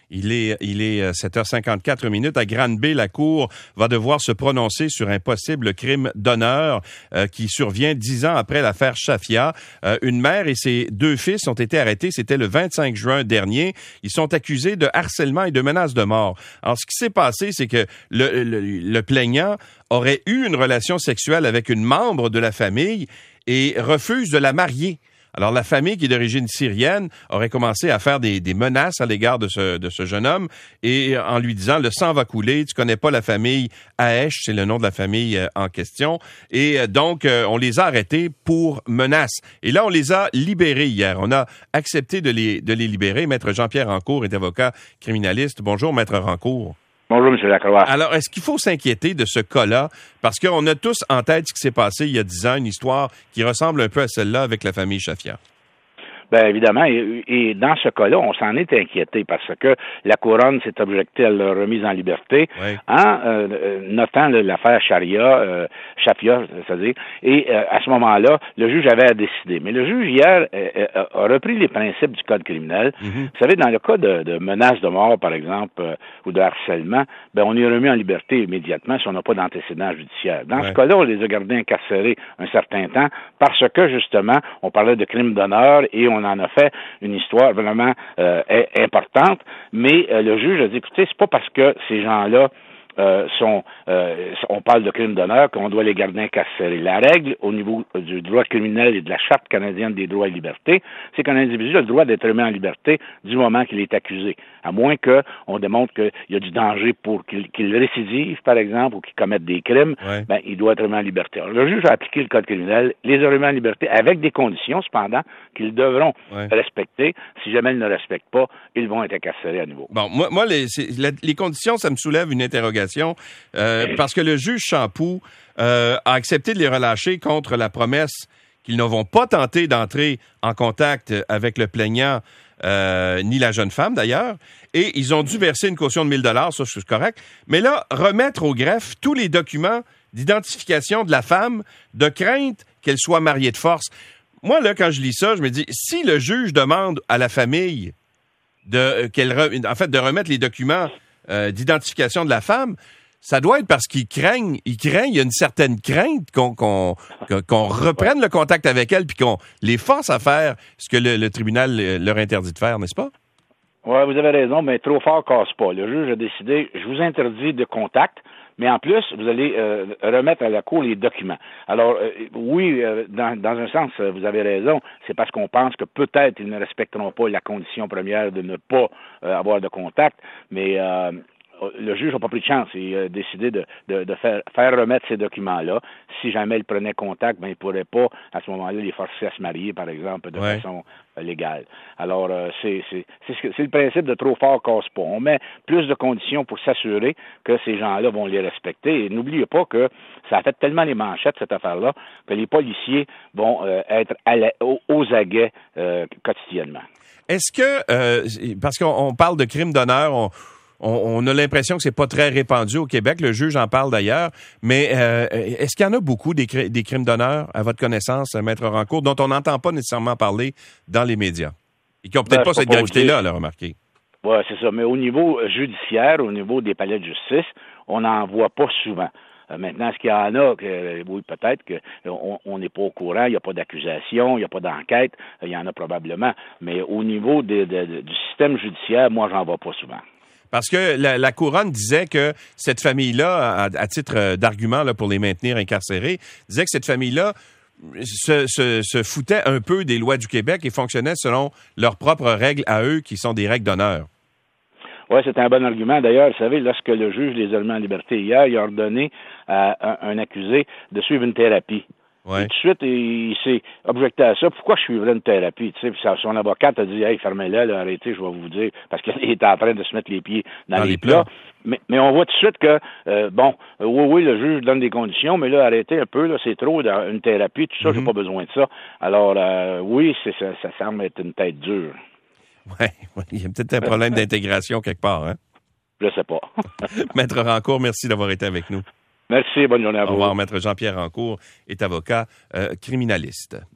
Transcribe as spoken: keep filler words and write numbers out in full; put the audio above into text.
Il est, il est sept heures cinquante-quatre minutes. À Granby, la Cour va devoir se prononcer sur un possible crime d'honneur euh, qui survient dix ans après l'affaire Chafia. Euh, une mère et ses deux fils ont été arrêtés. C'était le vingt-cinq juin dernier. Ils sont accusés de harcèlement et de menaces de mort. Alors, ce qui s'est passé, c'est que le, le, le plaignant aurait eu une relation sexuelle avec une membre de la famille et refuse de la marier. Alors, la famille, qui est d'origine syrienne, aurait commencé à faire des, des menaces à l'égard de ce, de ce jeune homme et en lui disant « le sang va couler, tu connais pas la famille Aesh », c'est le nom de la famille euh, en question. Et euh, donc, euh, on les a arrêtés pour menaces. Et là, on les a libérés hier. On a accepté de les, de les libérer. Maître Jean-Pierre Rancourt est avocat criminaliste. Bonjour, Maître Rancourt. Bonjour, M. Lacroix. Alors, est-ce qu'il faut s'inquiéter de ce cas-là? Parce qu'on a tous en tête ce qui s'est passé il y a dix ans, une histoire qui ressemble un peu à celle-là avec la famille Chafia. Bien, évidemment, et, et dans ce cas-là, on s'en est inquiété parce que la couronne s'est objectée à leur remise en liberté oui. en euh, notant là, l'affaire Sharia, euh, Chafia, c'est-à-dire, et euh, à ce moment-là, le juge avait à décider. Mais le juge, hier, euh, a repris les principes du Code criminel. Mm-hmm. Vous savez, dans le cas de, de menaces de mort, par exemple, euh, ou de harcèlement, ben on est remis en liberté immédiatement si on n'a pas d'antécédent judiciaire. Dans ouais. ce cas-là, on les a gardés incarcérés un certain temps parce que, justement, on parlait de crime d'honneur et on On en a fait une histoire vraiment euh, importante, mais euh, le juge a dit, écoutez, c'est pas parce que ces gens-là Euh, sont, euh, on parle de crimes d'honneur, qu'on doit les garder incarcérés. La règle au niveau du droit criminel et de la Charte canadienne des droits et libertés, c'est qu'un individu a le droit d'être remis en liberté du moment qu'il est accusé, à moins qu'on démontre qu'il y a du danger pour qu'il, qu'il récidive, par exemple, ou qu'il commette des crimes, ouais. ben, il doit être remis en liberté. Alors, le juge a appliqué le Code criminel, les a remis en liberté avec des conditions, cependant, qu'ils devront ouais. respecter. Si jamais ils ne respectent pas, ils vont être incarcérés à nouveau. Bon, moi, moi les, la, les conditions, ça me soulève une interrogation. Euh, parce que le juge Champoux euh, a accepté de les relâcher contre la promesse qu'ils ne vont pas tenter d'entrer en contact avec le plaignant, euh, ni la jeune femme d'ailleurs, et ils ont dû verser une caution de mille dollars, ça c'est correct, mais là, remettre au greffe tous les documents d'identification de la femme, de crainte qu'elle soit mariée de force. Moi, là, quand je lis ça, je me dis, si le juge demande à la famille de, qu'elle re, en fait, de remettre les documents Euh, d'identification de la femme, ça doit être parce qu'ils craignent, ils craignent, il y a une certaine crainte qu'on, qu'on, qu'on reprenne le contact avec elle puis qu'on les force à faire ce que le, le tribunal leur interdit de faire, n'est-ce pas? Oui, vous avez raison, mais trop fort casse pas. Le juge a décidé, je vous interdis de contact, mais en plus, vous allez euh, remettre à la Cour les documents. Alors, euh, oui, euh, dans, dans un sens, vous avez raison, c'est parce qu'on pense que peut-être ils ne respecteront pas la condition première de ne pas euh, avoir de contact, mais euh, le juge n'a pas pris de chance. Il a décidé de, de, de faire, faire remettre ces documents-là. Si jamais il prenait contact, ben, il ne pourrait pas, à ce moment-là, les forcer à se marier, par exemple, de ouais. façon euh, légale. Alors, euh, c'est, c'est, c'est, c'est le principe de trop fort casse pas. On met plus de conditions pour s'assurer que ces gens-là vont les respecter. Et n'oubliez pas que ça a fait tellement les manchettes, cette affaire-là, que les policiers vont euh, être à la, aux, aux aguets euh, quotidiennement. Est-ce que, euh, parce qu'on on parle de crimes d'honneur, on On, on a l'impression que c'est pas très répandu au Québec. Le juge en parle d'ailleurs. Mais euh, est-ce qu'il y en a beaucoup des, des crimes d'honneur, à votre connaissance, Maître Rancourt, dont on n'entend pas nécessairement parler dans les médias? Et qui n'ont peut-être ben, pas cette gravité-là, là, remarquez. Oui, c'est ça. Mais au niveau judiciaire, au niveau des palais de justice, on n'en voit pas souvent. Euh, maintenant, est-ce qu'il y en a? Que, oui, peut-être qu'on n'est pas au courant, il n'y a pas d'accusation, il n'y a pas d'enquête, il y en a probablement. Mais au niveau de, de, de, du système judiciaire, moi, j'en vois pas souvent. Parce que la, la couronne disait que cette famille-là, à, à titre d'argument là, pour les maintenir incarcérés, disait que cette famille-là se, se, se foutait un peu des lois du Québec et fonctionnait selon leurs propres règles à eux, qui sont des règles d'honneur. Oui, c'est un bon argument. D'ailleurs, vous savez, lorsque le juge les a mis en liberté hier, il a ordonné à un, un accusé de suivre une thérapie. Ouais. Et tout de suite, il, il s'est objecté à ça. Pourquoi je suivrais une thérapie? Tu sais, son avocate a dit, hey, fermez-la, là, arrêtez, je vais vous dire, parce qu'il était en train de se mettre les pieds dans, dans les, les plats. plats. Mais, mais on voit tout de suite que, euh, bon, euh, oui, oui, le juge donne des conditions, mais là, arrêtez un peu, là, c'est trop, dans une thérapie, tout ça, mm-hmm. j'ai pas besoin de ça. Alors, euh, oui, c'est, ça, ça semble être une tête dure. Oui, ouais, il y a peut-être un problème d'intégration quelque part, hein? Je sais pas. Maître Rancourt, merci d'avoir été avec nous. Merci, bonne journée à vous. Au revoir, Maître Jean-Pierre Rancourt est avocat euh, criminaliste.